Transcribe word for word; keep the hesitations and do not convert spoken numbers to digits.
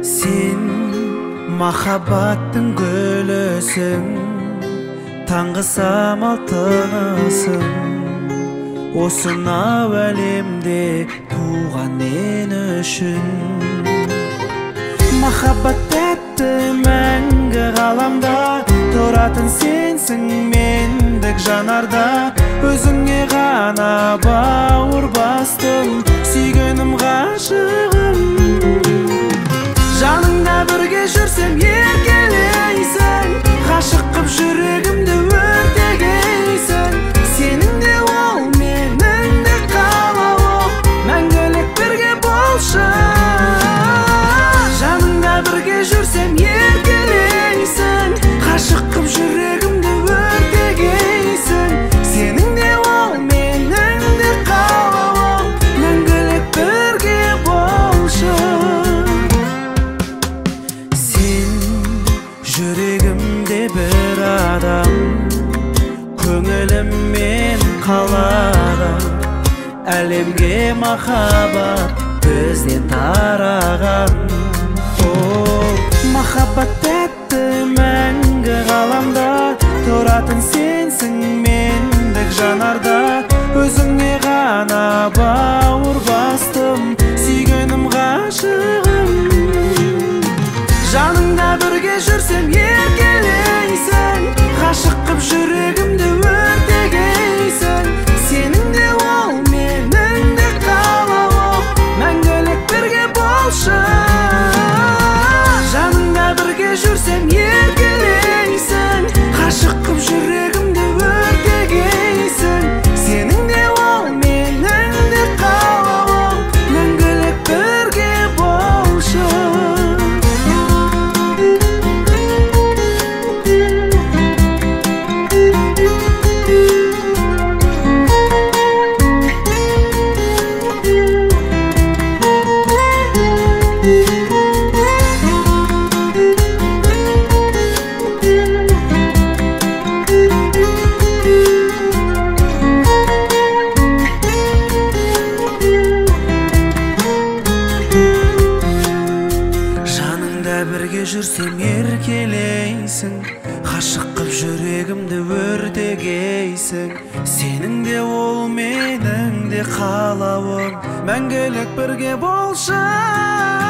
Sen махаббаттың гүлісің, таңғы самал тынысың, осынау әлемде туған мен үшін. Махаббат тәтті мәңгі ғаламда, тұратын сенсің мендік жанарда. Өзіңе ғана бауыр бастым, сүйгенім ғашығым. Жаныңда бірге жүрсем еркелейсің, ғашық қып жүрегімді өртегейсің. Сенің де ол менің де қалауым, мәңгілік бірге болшы. Жаныңда бірге жүрсем еркелейсің, ғашық қып жүрегімді өртегейсің. Сенің де ол менің де қалауым, мәңгілік бірге болшы. Жүрегімде бір адам, көңіліммен қаладым. Әлемге махаббат бізден тараған. О, махаббат тәтті мәңгі ғаламда, тұратын сенсің мендік жанарда. Өзіңе ғана бауыр бастым, сүйгенім ғашығым. Жаныңда бірге жүрсем еркелейсің, ғашық қып жүрегімді өртегейсің. Сенің де ол менің де қалауым, мәңгілік бірге болшы. Жаныңда бірге жүрсем еркелейсің, ғашық қып жүрегімді өртегейсің. Сенің де ол менің де қалауым, мәңгілік бірге болшы. Бірге жүрсем еркелейсің, ғашық қып жүрегімді өртегейсің. Сенің де ол менің де қалауым, мәңгілік бірге болшы.